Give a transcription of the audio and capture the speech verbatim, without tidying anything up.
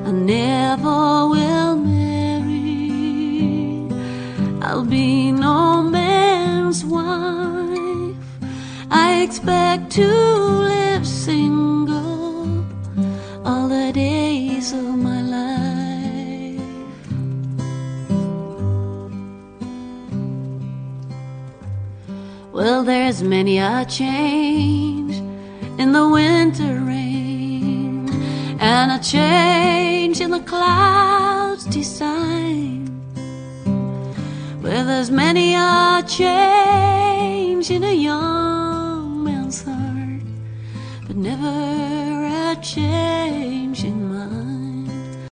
I never will marry. I'll be no man's wife. I expect to live single all the days of my life. Well, there's many a change in the winter rain, and a change in the clouds' design. Well, there's many a change in a young man's heart, but never a change